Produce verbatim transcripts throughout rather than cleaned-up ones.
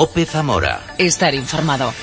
COPE Zamora. Estar informado.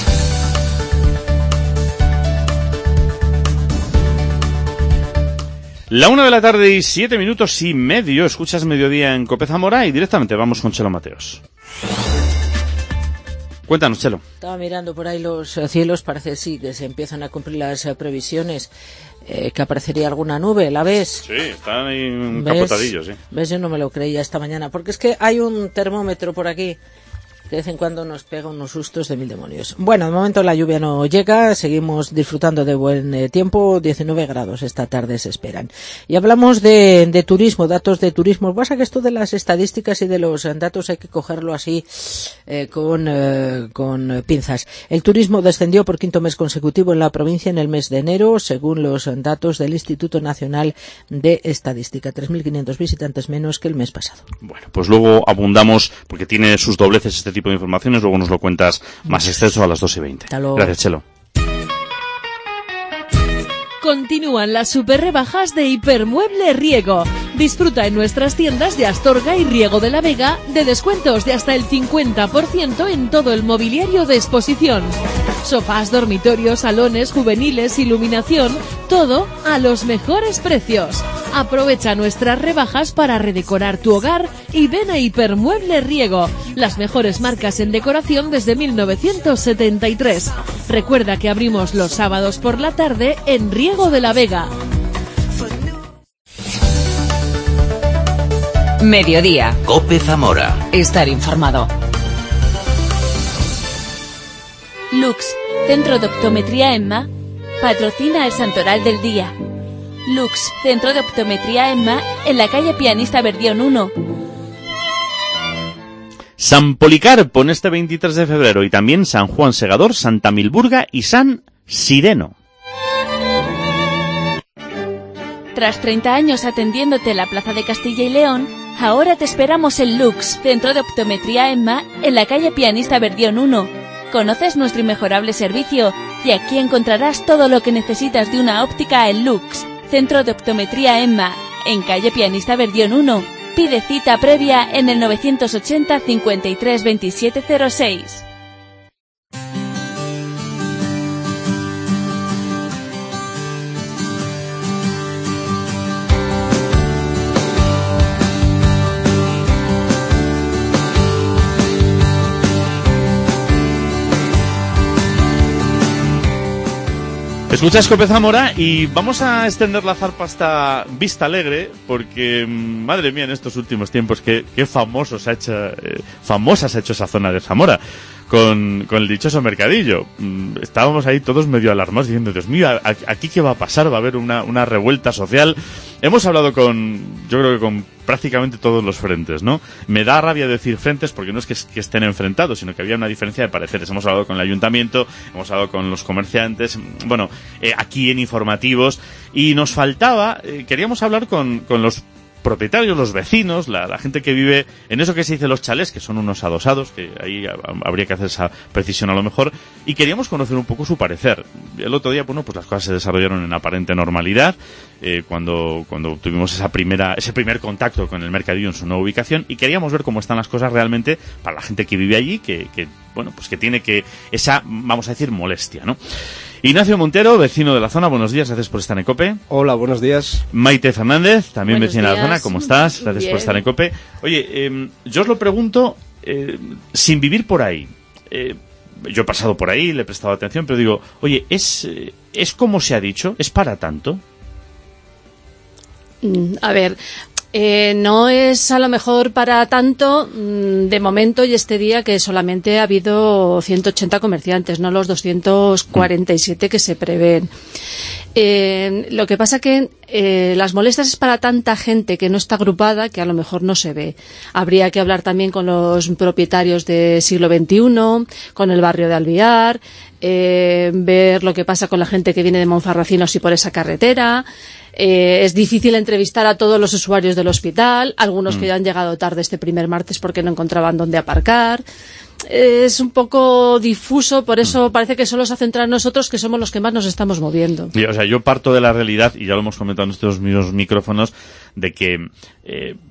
La una de la tarde y siete minutos y medio. Escuchas Mediodía en COPE Zamora y directamente vamos con Chelo Mateos. Cuéntanos, Chelo. Estaba mirando por ahí los cielos, parece sí que se empiezan a cumplir las eh, previsiones, eh, que aparecería alguna nube, ¿la ves? Sí, están ahí encapotadillos, sí. ¿Ves? Yo no me lo creía esta mañana, porque es que hay un termómetro por aquí que de vez en cuando nos pega unos sustos de mil demonios. Bueno, de momento la lluvia no llega, seguimos disfrutando de buen eh, tiempo, diecinueve grados esta tarde se esperan. Y hablamos de, de turismo, datos de turismo. Pasa que esto de las estadísticas y de los datos hay que cogerlo así eh, con, eh, con pinzas. El turismo descendió por quinto mes consecutivo en la provincia en el mes de enero, según los datos del Instituto Nacional de Estadística. tres mil quinientos visitantes menos que el mes pasado. Bueno, pues luego abundamos, porque tiene sus dobleces este tipo de informaciones, luego nos lo cuentas más extenso a las dos y veinte. Gracias, Chelo. Continúan las super rebajas de Hipermueble Riego. Disfruta en nuestras tiendas de Astorga y Riego de la Vega de descuentos de hasta el cincuenta por ciento en todo el mobiliario de exposición. Sofás, dormitorios, salones, juveniles, iluminación, todo a los mejores precios. Aprovecha nuestras rebajas para redecorar tu hogar y ven a Hipermueble Riego, las mejores marcas en decoración desde mil novecientos setenta y tres. Recuerda que abrimos los sábados por la tarde en Riego de la Vega. Mediodía. COPE Zamora. Estar informado. Lux, Centro de Optometría EMMA, patrocina el Santoral del Día. Lux, Centro de Optometría EMMA, en la calle Pianista Verdión uno. San Policarpo en este veintitrés de febrero y también San Juan Segador, Santa Milburga y San Sireno. Tras treinta años atendiéndote en la Plaza de Castilla y León, ahora te esperamos en Lux, Centro de Optometría EMMA, en la calle Pianista Verdión uno. Conoces nuestro inmejorable servicio y aquí encontrarás todo lo que necesitas de una óptica en Lux, Centro de Optometría EMMA, en calle Pianista Verdión uno. Pide cita previa en el novecientos ochenta, cincuenta y tres, veintisiete cero seis. Escuchas COPE Zamora y vamos a extender la zarpa hasta Vista Alegre porque, madre mía, en estos últimos tiempos qué, qué famoso se ha hecho, eh, famosa se ha hecho esa zona de Zamora con, con el dichoso mercadillo. Estábamos ahí todos medio alarmados diciendo, Dios mío, ¿aquí qué va a pasar? Va a haber una, una revuelta social. Hemos hablado con, yo creo que con prácticamente todos los frentes, ¿no? Me da rabia decir frentes porque no es que, que estén enfrentados, sino que había una diferencia de pareceres. Hemos hablado con el ayuntamiento, hemos hablado con los comerciantes, bueno, eh, aquí en informativos, y nos faltaba, eh, queríamos hablar con, con los propietarios, los vecinos, la, la gente que vive en eso que se dice los chalés, que son unos adosados, que ahí habría que hacer esa precisión a lo mejor, y queríamos conocer un poco su parecer. El otro día, bueno, pues las cosas se desarrollaron en aparente normalidad, eh, cuando, cuando tuvimos esa primera, ese primer contacto con el mercadillo en su nueva ubicación, y queríamos ver cómo están las cosas realmente para la gente que vive allí, que, que bueno, pues que tiene que, esa, vamos a decir, molestia, ¿no? Ignacio Montero, vecino de la zona, buenos días, gracias por estar en COPE. Hola, buenos días. Maite Fernández, también buenos vecina días. de la zona, ¿cómo estás? Gracias Bien. por estar en COPE. Oye, eh, yo os lo pregunto, eh, sin vivir por ahí. Eh, yo he pasado por ahí, le he prestado atención, pero digo, oye, ¿es, eh, es como se ha dicho? ¿Es para tanto? Mm, A ver, eh, no es a lo mejor para tanto mm, de momento y este día que solamente ha habido ciento ochenta comerciantes, no los doscientos cuarenta y siete que se prevén. Eh, lo que pasa que eh, las molestias es para tanta gente que no está agrupada que a lo mejor no se ve. Habría que hablar también con los propietarios de Siglo veintiuno, con el barrio de Alviar, eh, ver lo que pasa con la gente que viene de Monfarracinos y por esa carretera. Eh, es difícil entrevistar a todos los usuarios del hospital, algunos mm. que ya han llegado tarde este primer martes porque no encontraban dónde aparcar. Es un poco difuso, por eso parece que solo se centra en nosotros, que somos los que más nos estamos moviendo. Y, o sea, yo parto de la realidad, y ya lo hemos comentado en estos mismos micrófonos, de que eh,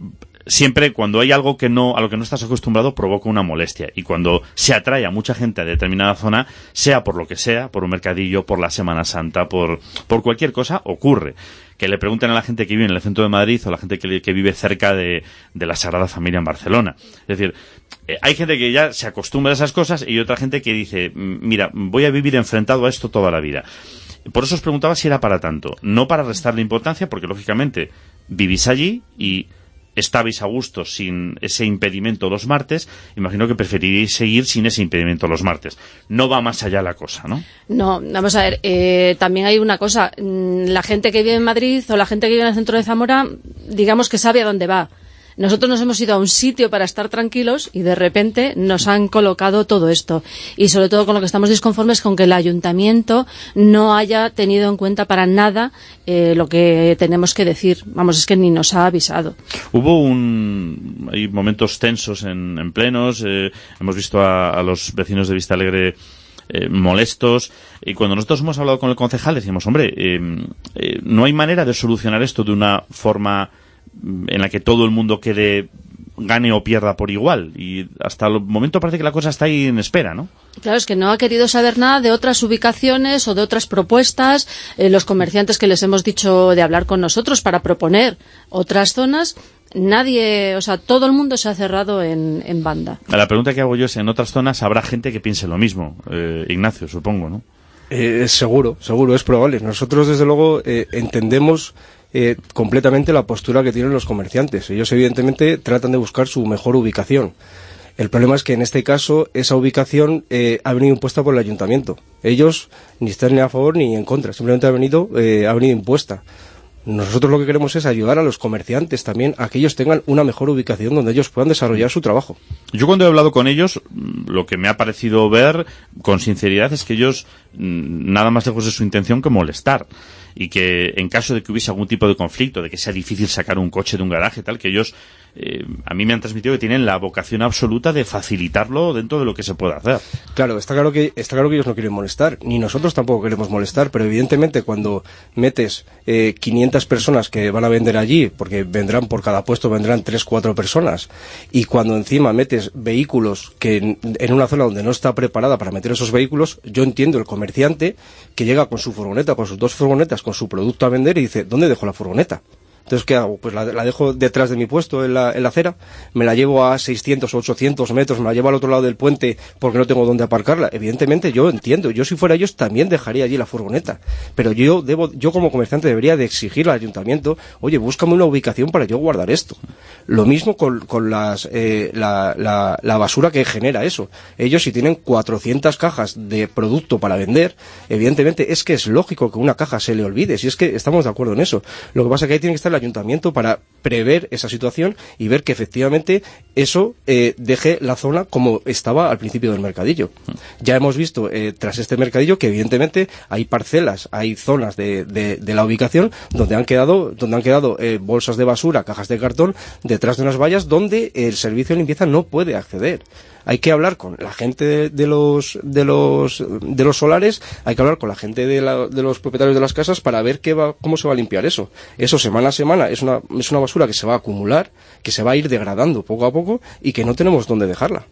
siempre cuando hay algo que no, a lo que no estás acostumbrado, provoca una molestia. Y cuando se atrae a mucha gente a determinada zona, sea por lo que sea, por un mercadillo, por la Semana Santa, por, por cualquier cosa, ocurre. Que le pregunten a la gente que vive en el centro de Madrid o a la gente que, que vive cerca de, de la Sagrada Familia en Barcelona. Es decir, eh, hay gente que ya se acostumbra a esas cosas y otra gente que dice, mira, voy a vivir enfrentado a esto toda la vida. Por eso os preguntaba si era para tanto. No para restarle importancia, porque lógicamente vivís allí y estabais a gusto sin ese impedimento los martes, imagino que preferiríais seguir sin ese impedimento los martes. No va más allá la cosa, ¿no? No, vamos a ver, eh, también hay una cosa, la gente que vive en Madrid o la gente que vive en el centro de Zamora, digamos que sabe a dónde va. Nosotros nos hemos ido a un sitio para estar tranquilos y de repente nos han colocado todo esto. Y sobre todo con lo que estamos disconformes con que el ayuntamiento no haya tenido en cuenta para nada eh, lo que tenemos que decir. Vamos, es que ni nos ha avisado. Hubo un... hay momentos tensos en, en plenos. Eh, hemos visto a, a los vecinos de Vistalegre Eh, molestos, y cuando nosotros hemos hablado con el concejal decimos, hombre, eh, eh, no hay manera de solucionar esto de una forma en la que todo el mundo quede, gane o pierda por igual, y hasta el momento parece que la cosa está ahí en espera, ¿no? Claro, es que no ha querido saber nada de otras ubicaciones o de otras propuestas, eh, los comerciantes que les hemos dicho de hablar con nosotros para proponer otras zonas. Nadie, o sea, todo el mundo se ha cerrado en, en banda. La pregunta que hago yo es, en otras zonas habrá gente que piense lo mismo, eh, Ignacio, supongo, ¿no? Eh, seguro, seguro, es probable. Nosotros, desde luego, eh, entendemos eh, completamente la postura que tienen los comerciantes. Ellos, evidentemente, tratan de buscar su mejor ubicación. El problema es que, en este caso, esa ubicación eh, ha venido impuesta por el ayuntamiento. Ellos ni están ni a favor ni en contra, simplemente ha venido, eh, ha venido impuesta. Nosotros lo que queremos es ayudar a los comerciantes también a que ellos tengan una mejor ubicación donde ellos puedan desarrollar su trabajo. Yo cuando he hablado con ellos, lo que me ha parecido ver con sinceridad es que ellos nada más lejos de su intención que molestar, y que en caso de que hubiese algún tipo de conflicto, de que sea difícil sacar un coche de un garaje, tal, que ellos eh, a mí me han transmitido que tienen la vocación absoluta de facilitarlo dentro de lo que se pueda hacer. Claro, está claro que está claro que ellos no quieren molestar, ni nosotros tampoco queremos molestar, pero evidentemente cuando metes eh, quinientas personas que van a vender allí, porque vendrán por cada puesto, vendrán tres, cuatro personas, y cuando encima metes vehículos que en, en una zona donde no está preparada para meter esos vehículos, yo entiendo el comerciante que llega con su furgoneta, con sus dos furgonetas, con su producto a vender y dice, ¿dónde dejo la furgoneta? Entonces, ¿qué hago? Pues la, la dejo detrás de mi puesto en la, en la acera, me la llevo a seiscientos o ochocientos metros, me la llevo al otro lado del puente porque no tengo dónde aparcarla. Evidentemente, yo entiendo, yo si fuera ellos también dejaría allí la furgoneta, pero yo debo, yo como comerciante debería de exigir al ayuntamiento, oye, búscame una ubicación para yo guardar esto. Lo mismo con, con las, eh, la, la, la basura que genera eso. Ellos, si tienen cuatrocientas cajas de producto para vender, evidentemente es que es lógico que una caja se le olvide, si es que estamos de acuerdo en eso. Lo que pasa es que ahí tiene que estar el ayuntamiento para prever esa situación y ver que efectivamente eso eh, deje la zona como estaba al principio del mercadillo. Ya hemos visto eh, tras este mercadillo que evidentemente hay parcelas, hay zonas de, de, de la ubicación donde han quedado, donde han quedado eh, bolsas de basura, cajas de cartón detrás de unas vallas donde el servicio de limpieza no puede acceder. Hay que hablar con la gente de, de los de los de los solares, hay que hablar con la gente de, la, de los propietarios de las casas para ver qué va, cómo se va a limpiar eso. Eso semana a semana es una es una basura que se va a acumular, que se va a ir degradando poco a poco y que no tenemos dónde dejarla.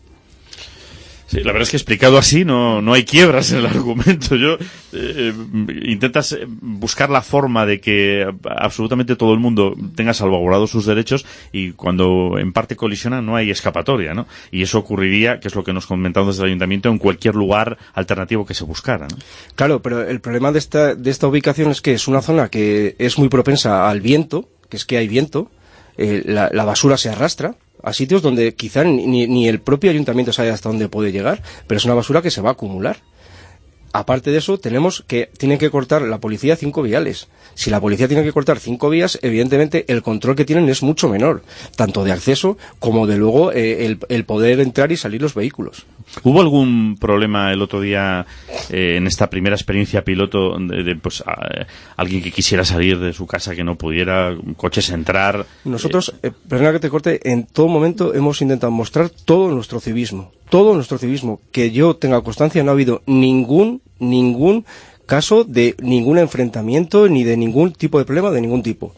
Sí, la verdad es que explicado así no, no hay quiebras en el argumento. Yo eh, intentas buscar la forma de que absolutamente todo el mundo tenga salvaguardados sus derechos y cuando en parte colisiona no hay escapatoria, ¿no? Y eso ocurriría, que es lo que nos comentamos desde el ayuntamiento, en cualquier lugar alternativo que se buscara, ¿no? Claro, pero el problema de esta, de esta ubicación es que es una zona que es muy propensa al viento, que es que hay viento, eh, la, la basura se arrastra a sitios donde quizá ni, ni el propio ayuntamiento sabe hasta dónde puede llegar, pero es una basura que se va a acumular. Aparte de eso, tenemos que tienen que cortar la policía cinco viales. Si la policía tiene que cortar cinco vías, evidentemente el control que tienen es mucho menor, tanto de acceso como de luego eh, el, el poder entrar y salir los vehículos. ¿Hubo algún problema el otro día eh, en esta primera experiencia piloto de, de pues a, alguien que quisiera salir de su casa que no pudiera, coches entrar? Nosotros, eh, perdona que te corte, en todo momento hemos intentado mostrar todo nuestro civismo, todo nuestro civismo, que yo tenga constancia, no ha habido ningún, ningún caso de ningún enfrentamiento ni de ningún tipo de problema de ningún tipo.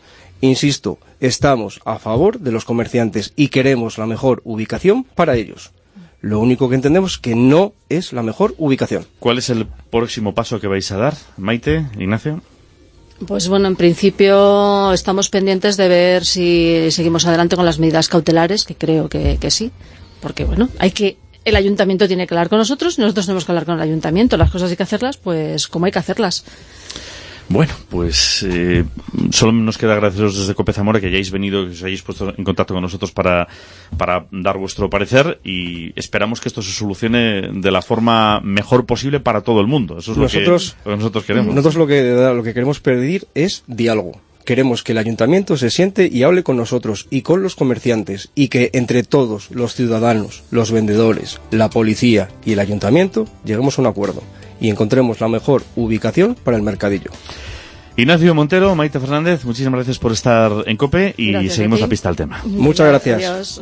Insisto, estamos a favor de los comerciantes y queremos la mejor ubicación para ellos. Lo único que entendemos es que no es la mejor ubicación. ¿Cuál es el próximo paso que vais a dar, Maite, Ignacio? Pues bueno, en principio estamos pendientes de ver si seguimos adelante con las medidas cautelares, que creo que, que sí, porque bueno, hay que el ayuntamiento tiene que hablar con nosotros, nosotros tenemos que hablar con el ayuntamiento, las cosas hay que hacerlas pues como hay que hacerlas. Bueno, pues eh, solo nos queda agradeceros desde COPE Zamora que hayáis venido, que os hayáis puesto en contacto con nosotros para, para dar vuestro parecer, y esperamos que esto se solucione de la forma mejor posible para todo el mundo. Eso es nosotros, lo, que, lo que nosotros queremos. Nosotros lo que, lo que queremos pedir es diálogo. Queremos que el ayuntamiento se siente y hable con nosotros y con los comerciantes, y que entre todos los ciudadanos, los vendedores, la policía y el ayuntamiento lleguemos a un acuerdo y encontremos la mejor ubicación para el mercadillo. Ignacio Montero, Maite Fernández, muchísimas gracias por estar en COPE y gracias, seguimos la pista al tema. Muchas gracias. Adiós.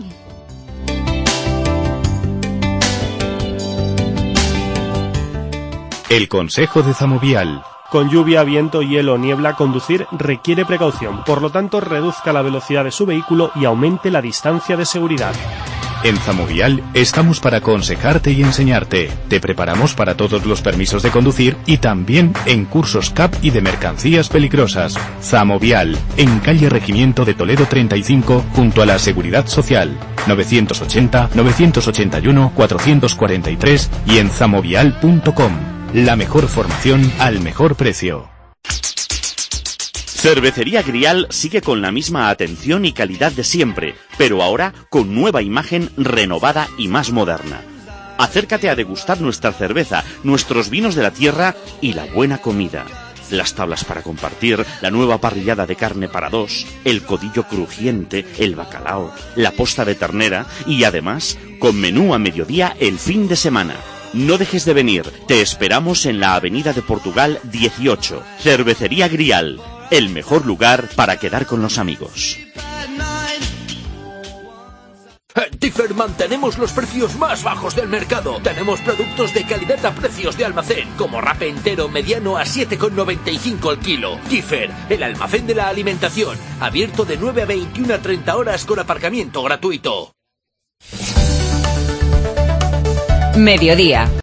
El consejo de Zamovial. Con lluvia, viento, hielo o niebla, conducir requiere precaución. Por lo tanto, reduzca la velocidad de su vehículo y aumente la distancia de seguridad. En Zamovial estamos para aconsejarte y enseñarte. Te preparamos para todos los permisos de conducir y también en cursos C A P y de mercancías peligrosas. Zamovial, en calle Regimiento de Toledo treinta y cinco, junto a la Seguridad Social. novecientos ochenta, novecientos ochenta y uno, cuatrocientos cuarenta y tres y en zamovial punto com. La mejor formación al mejor precio. Cervecería Grial sigue con la misma atención y calidad de siempre, pero ahora con nueva imagen renovada y más moderna. Acércate a degustar nuestra cerveza, nuestros vinos de la tierra y la buena comida. Las tablas para compartir, la nueva parrillada de carne para dos, el codillo crujiente, el bacalao, la posta de ternera y además con menú a mediodía el fin de semana. No dejes de venir, te esperamos en la Avenida de Portugal dieciocho. Cervecería Grial, el mejor lugar para quedar con los amigos. En Differ mantenemos los precios más bajos del mercado. Tenemos productos de calidad a precios de almacén, como rape entero mediano a siete con noventa y cinco el kilo. Differ, el almacén de la alimentación, abierto de nueve a veintiuna a treinta horas con aparcamiento gratuito. Mediodía.